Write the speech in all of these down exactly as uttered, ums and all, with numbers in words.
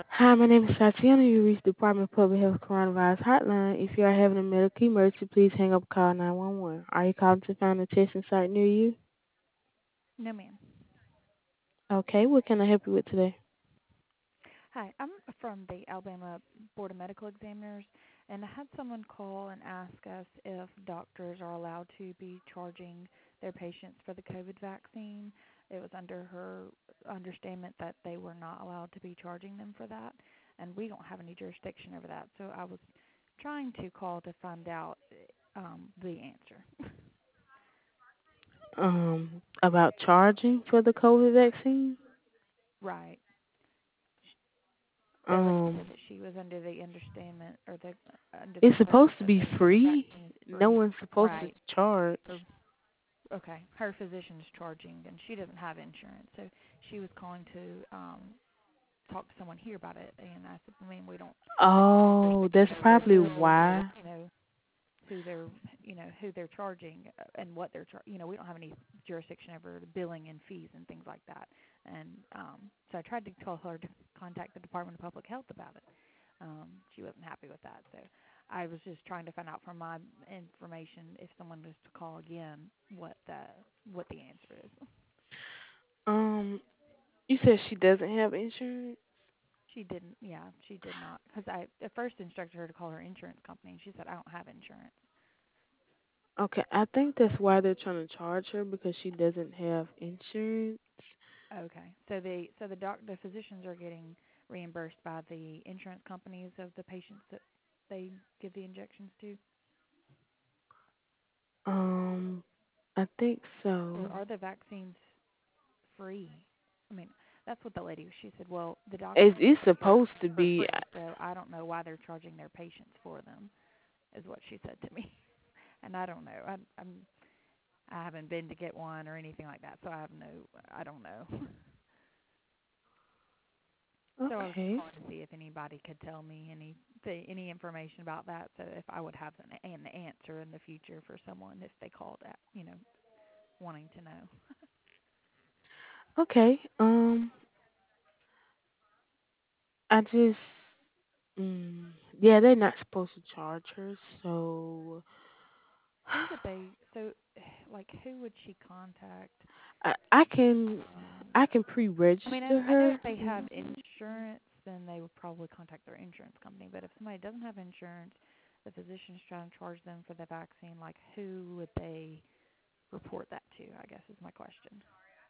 Hi, my name is Tatiana. You reached the Department of Public Health Coronavirus Hotline. If you are having a medical emergency, please hang up and call nine one one. Are you calling to find a testing site near you? No, ma'am. Okay, what can I help you with today? Hi, I'm from the Alabama Board of Medical Examiners, and I had someone call and ask us if doctors are allowed to be charging their patients for the COVID vaccine. It was under her understanding that they were not allowed to be charging them for that, and we don't have any jurisdiction over that. So I was trying to call to find out um, the answer. Um, about charging for the COVID vaccine? Right. The lady Um, said that she was under the understanding or the under the it's supposed impression to that be the COVID free. vaccine is No free. one's supposed to Right. charge. Her okay. Her physician's charging, and she doesn't have insurance, so she was calling to um talk to someone here about it. And I said, I mean, we don't have any Oh, jurisdiction that's over their probably bills or why. you know who they're you know who they're charging uh, and what they're char- you know we don't have any jurisdiction over the billing and fees and things like that. And um so I tried to tell her to contact the Department of Public Health about it. Um, she wasn't happy with that, so I was just trying to find out from my information if someone was to call again what the what the answer is. Um, you said she doesn't have insurance? She didn't, yeah, she did not, because I at first instructed her to call her insurance company, and she said I don't have insurance. Okay, I think that's why they're trying to charge her because she doesn't have insurance. Okay, so the so the doc the physicians are getting reimbursed by the insurance companies of the patients that they give the injections to, Um, I think or so. are the vaccines free? I mean, that's what the lady, she said, well, the doctors It's, it's give them supposed to for be. free, so I don't know why they're charging their patients for them, is what she said to me. And I don't know. I, I'm I haven't been to get one or anything like that, so I have no. I don't know. So I was just Okay. calling to see if anybody could tell me any any information about that, so if I would have an, an answer in the future for someone if they called at you know wanting to know. Okay. Um, I just. Mm, yeah, they're not supposed to charge her, so Who would they? So, like, who would she contact? I I can Um, I can I mean, pre-register I, I know her. if they have And, insurance, then they would probably contact their insurance company. But if somebody doesn't have insurance, the physician's trying to charge them for the vaccine. Like, who would they report that to? I guess is my question.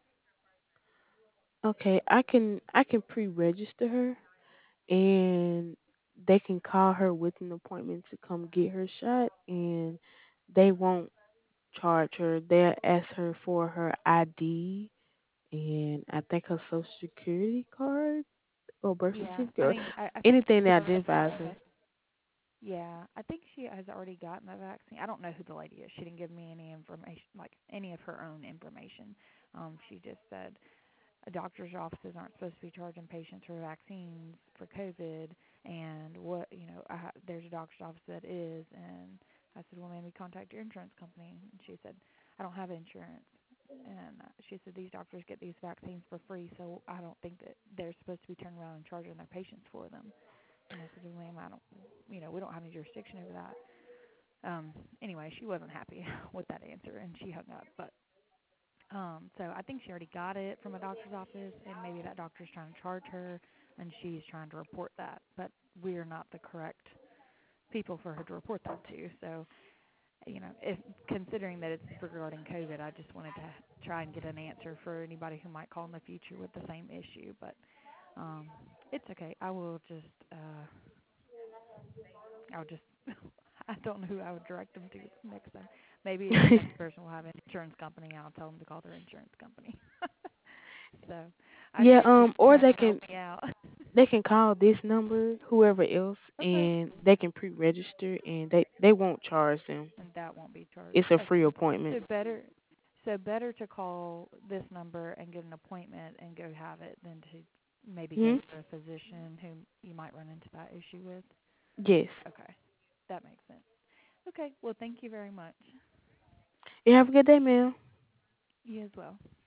okay, I can I can pre-register her, and they can call her with an appointment to come get her shot, and they won't charge her. They'll ask her for her I D and I think her social security card or birth Yeah, certificate I or mean, I, I think anything she's that already identifies her. Yeah, I think she has already gotten the vaccine. I don't know who the lady is. She didn't give me any information, like any of her own information. Um, she just said uh, doctors' offices aren't supposed to be charging patients for vaccines for COVID, and what you know, I, ha- there's a doctor's office that is, and I said, well, maybe contact your insurance company. And she said, I don't have insurance, and uh, she said these doctors get these vaccines for free, so I don't think that they're supposed to be turning around and charging their patients for them. And I said, well, ma'am, I don't, you know, we don't have any jurisdiction over that. Um, anyway, she wasn't happy with that answer, and she hung up. But um, so I think she already got it from a doctor's office, and maybe that doctor's trying to charge her, and she's trying to report that. But we're not the correct people for her to report that to. So, you know, if considering that it's regarding COVID, I just wanted to try and get an answer for anybody who might call in the future with the same issue. But um, it's okay. I will just. Uh, I'll just I don't know who I would direct them to next time. Maybe if the next person will have an insurance company, I'll tell them to call their insurance company. So I Yeah, appreciate um, you or trying they to help can me out. they can call this number, whoever else, Okay. and they can pre-register, and they they won't charge them. And that won't be charged. It's a free Okay. appointment. So better so better to call this number and get an appointment and go have it than to maybe go Hmm. to a physician who you might run into that issue with. Yes. Okay. That makes sense. Okay. Well, thank you very much. You have a good day, ma'am. You as well.